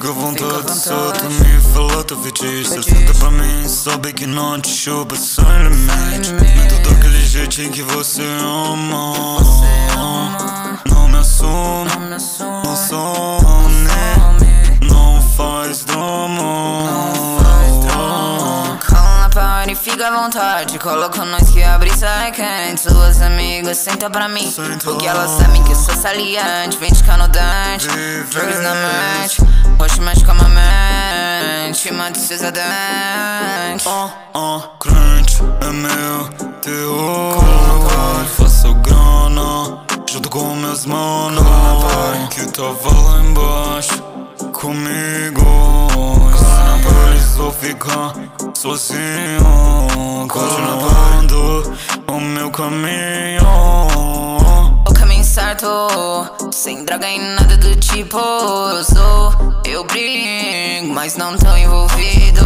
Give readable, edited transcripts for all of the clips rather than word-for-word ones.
à vontade, só tu me fala teu fetiche. Senta pra mim, sabe que não te chupa sem limite. Tudo daquele jeitinho que você ama. Não me assume, não some, não faz drama. Cola na party, fica à vontade. Coloca nós que a brisa é quente. Suas amigas senta pra mim, porque elas sabem que eu sou saliente. Vem de canudante, drugs na mente. Hoje mexe com a mente, mata esses adentes. Crunch é meu terror. Faço grana junto com meus manos que tava lá embaixo comigo. Precisou ficar sozinho, continuando o meu caminho. O caminho certo, sem droga e nada do tipo. Sou eu brinco, mas não tô envolvido.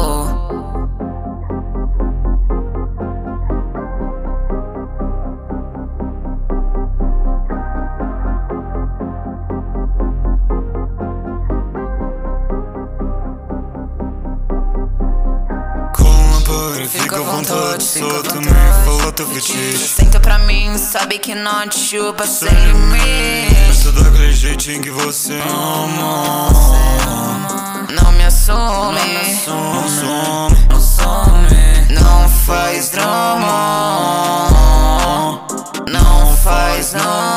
Fica à vontade, só tu me fala teu fetiche. Senta pra mim, sabe que não te chupa sem limite. Tudo daquele jeitinho que você ama. Não me assume, não faz drama. Não faz não.